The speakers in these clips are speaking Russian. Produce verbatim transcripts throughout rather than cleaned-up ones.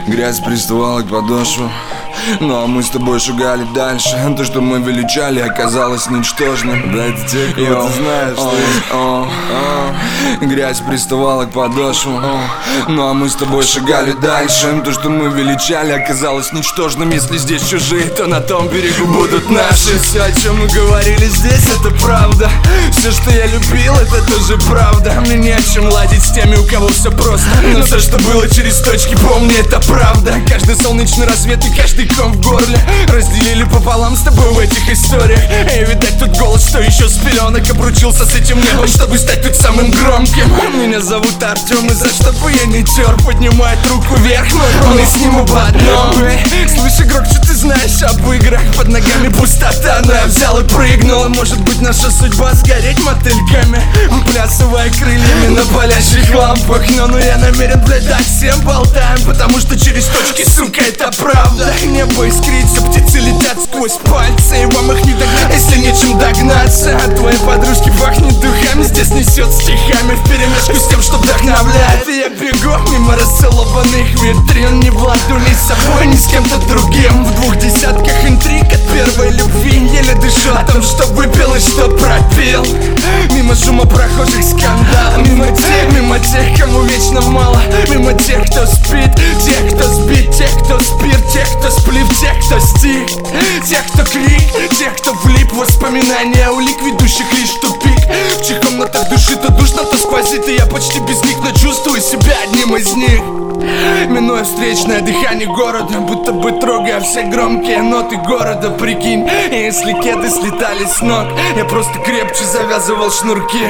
Грязь приставала к подошву, ну а мы с тобой шагали дальше. То, что мы величали, оказалось ничтожным. Да это те, кого ты знаешь. о, о, о. Грязь приставала к подошву, ну а мы с тобой шагали дальше. То, что мы величали, оказалось ничтожным. Если здесь чужие, то на том берегу будут наши. Все, о чем мы говорили здесь, это правда. Все, что я любил, это тоже правда. Мне не о чем ладить с теми, у кого все просто. Но все, что было через точки, помни, это правда. Каждый солнечный рассвет и каждый ком в горле разделили пополам с тобой в этих историях. И видать тот голос, что еще с пеленок обручился с этим небом, чтобы стать тут самым громким. Меня зовут Артем, и за что бы я не тер, поднимает руку вверх, но мы с ним оба одном. Слышь, игрок, что ты знаешь об играх? Под ногами пустота, но я взял и прыгнул. Может быть, наша судьба сгореть мотыльками, выплясывая крыльями на палящих лампах. Но, ну я намерен, блядь, дать всем болтаем, потому что через точки, сука, это правда. Небо искрится, птицы летят сквозь пальцы, и вам их не догнать, если нечем догнаться. От твоей подружки пахнет духами, здесь несет стихами вперемешку с тем, что вдохновляет. И я бегу мимо расцелованных витрин, ни в ладу, ни с собой, ни с кем-то другим. В двух десятках интриг от первой любви, еле дышу о том, что выпил и что пропил. Мимо шума прохожих скандал, мимо тех, мимо тех, кому вечно мало, мимо тех, кто спит, тех, кто сбит, тех, кто спирт, тех, кто сплив, тех, кто стих, тех, кто крик, тех, кто влип в воспоминания улик, ведущих лишь в тупик. В чьих комнатах души то душно, то сквозит, и я почти без них, но чувствую себя одним из них. Минуя встречное дыхание города, будто бы трогая все громкие ноты города. Прикинь, если кеды слетали с ног, я просто крепче завязывал шнурки.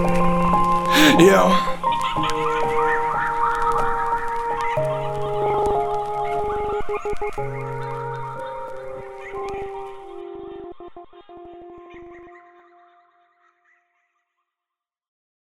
Йоу. Thank you.